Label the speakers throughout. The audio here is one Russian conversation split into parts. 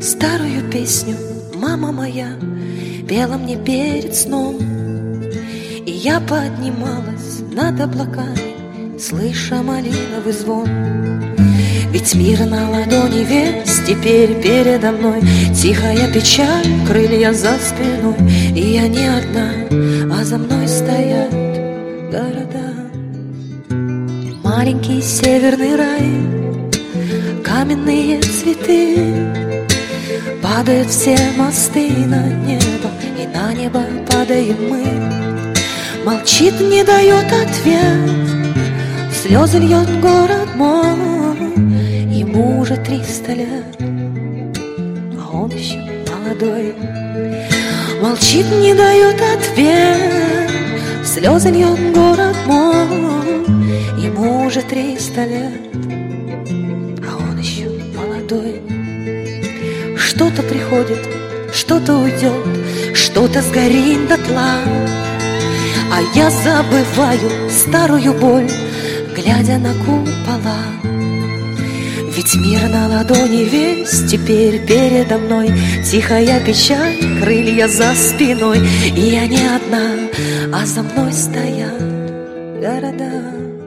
Speaker 1: Старую песню мама моя пела мне перед сном, и я поднималась над облаками, слыша малиновый звон. Ведь мир на ладони весь теперь передо мной, тихая печаль, крылья за спиной, и я не одна, а за мной стоят города. Маленький северный рай, каменные цветы, падают все мосты на небо, и на небо падаем мы. Молчит, не дает ответ, слезы льет город мой. Ему уже 300 лет, а он еще молодой. Молчит, не дает ответ, слезы льет город мой. Ему уже 300 лет, а он еще молодой. Что-то приходит, что-то уйдет, что-то сгорит дотла, а я забываю старую боль, глядя на купола. Ведь мир на ладони весь теперь передо мной, тихая печаль, крылья за спиной, и я не одна, а за мной стоят города.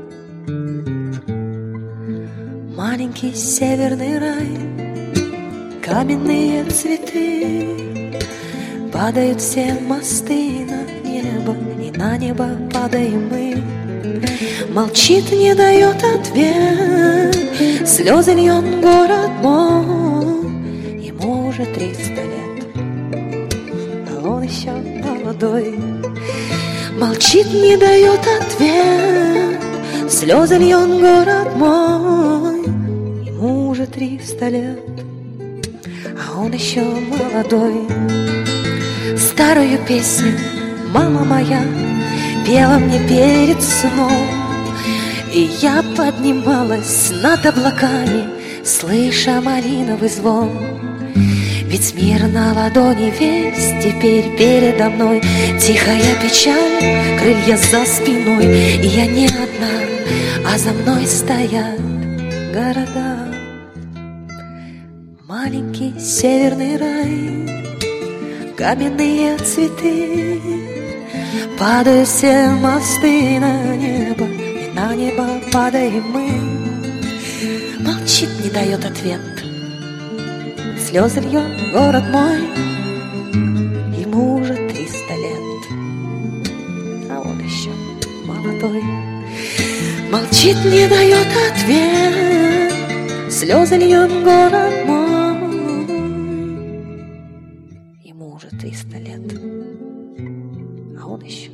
Speaker 1: Маленький северный рай, каменные цветы, падают все мосты на небо, и на небо падаем мы. Молчит, не дает ответ, слезы льет город мой. Ему уже 300 лет, а он еще молодой. Молчит, не дает ответ, слезы льет город мой. Ему уже 300 лет, а он еще молодой. Старую песню мама моя пела мне перед сном, и я поднималась над облаками, слыша малиновый звон. Ведь мир на ладони весь теперь передо мной, тихая печаль, крылья за спиной, и я не одна, а за мной стоят города. Маленький северный рай, каменные цветы, падают все мосты на небо, и на небо падаем мы. Молчит, не дает ответ, слезы льет город мой. Ему уже 300 лет, а он еще молодой. Молчит, не дает ответ, слезы льет город мой. Ему уже 300 лет, а он еще